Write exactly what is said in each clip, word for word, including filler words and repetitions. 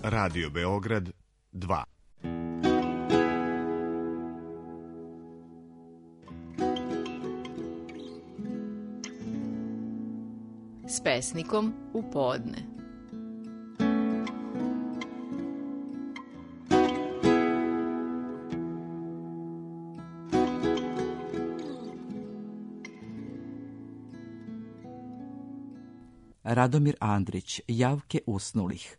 Radio Beograd dva. S pesnikom u podne. Radomir Andrić, Javke usnulih.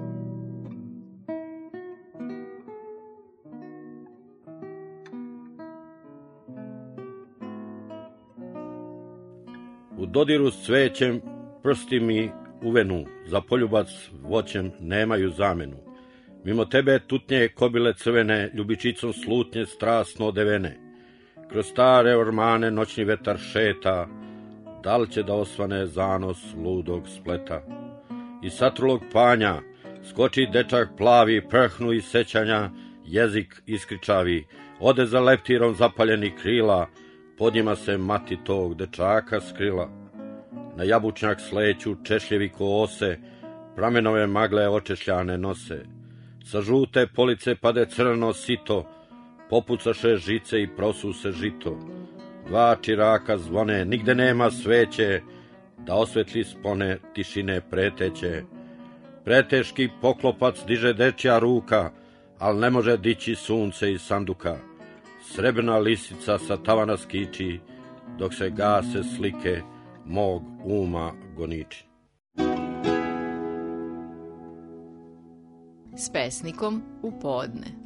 U dodiru s cvećem prsti mi uvenu, za poljubac voćem nemaju zamenu. Mimo tebe tutnje kobile crvene, ljubičicom slutnje strasno odevene. Kroz stare ormane noćni vetar šeta, da li će da osvane zanos ludog spleta. Iz satrulog panja skoči dečak plavi, prhnu iz sećanja, jezik iskričavi, ode za leptirom zapaljenih krila, pod njima se mati tog dečaka skrila. Na jabučnjak sleću češljevi ko ose, pramenove magle očešljane nose. Sa žute police pade crno sito, popucaše žice i prosu se žito. Dva čiraka zvone, nigde nema sveće, da osvetli spone tišine preteće. Preteški poklopac diže dečja ruka, al ne može dići sunce iz sanduka. Srebrna lisica sa tavana skiči, dok se gase slike mog uma goniči. S pesnikom u podne.